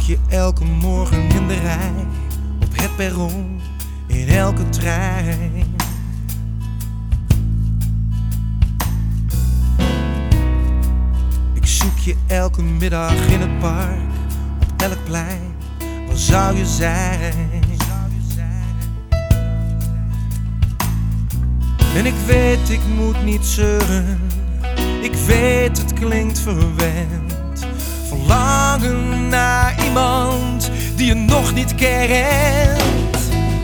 je elke morgen in de rij, op het perron, in elke trein. Ik zoek je elke middag in het park, op elk plein, waar zou je zijn? En ik weet, ik moet niet zeuren, ik weet, het klinkt verwend. Verlangen naar iemand die je nog niet kent.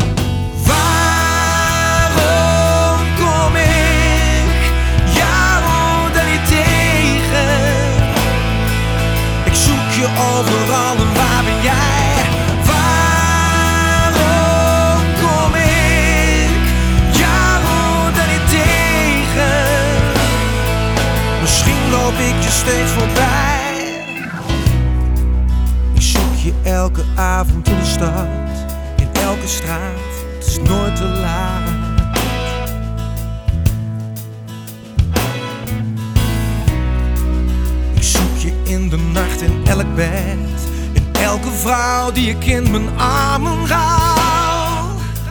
Waarom kom ik jou dan niet tegen? Ik zoek je overal en waar ben jij? Waarom kom ik jou dan niet tegen? Misschien loop ik je steeds voorbij. Je elke avond in de stad, in elke straat, het is nooit te laat. Ik zoek je in de nacht, in elk bed, in elke vrouw die ik in mijn armen hou.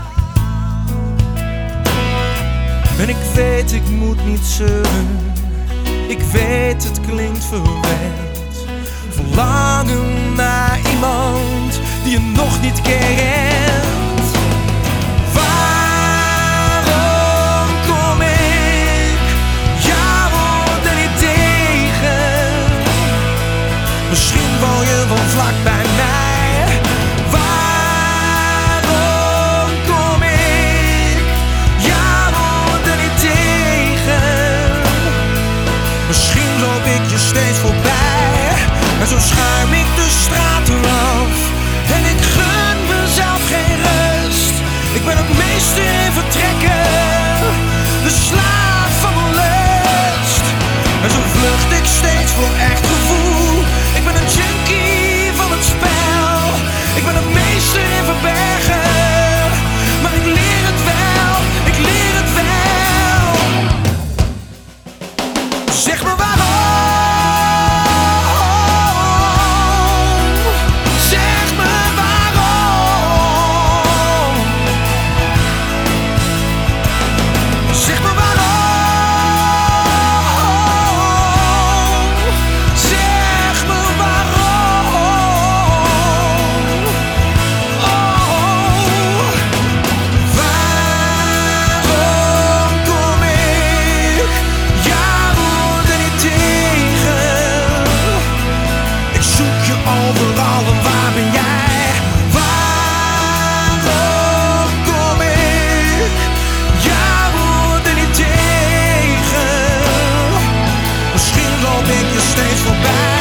En ik weet, ik moet niet zeuren, ik weet, het klinkt verwend. Verlangen naar iemand die je nog niet kent. Waarom kom ik jou dan niet tegen? Misschien woon je wel vlak bij mij. Waarom kom ik jou dan niet tegen? Misschien loop ik je steeds voorbij. En zo schuim ik de straten af en ik gun mezelf geen rust. Ik ben het meeste in vertrekken, de slaaf van mijn lust. En zo vlucht ik steeds voor echt gevoel. Ik ben een junkie van het spel. Ik ben het meeste in verbergen, maar ik leer het wel, ik leer het wel. Zeg me waarom. Overal en waar ben jij? Waarom kom ik jou er niet tegen? Misschien loop ik je steeds voorbij.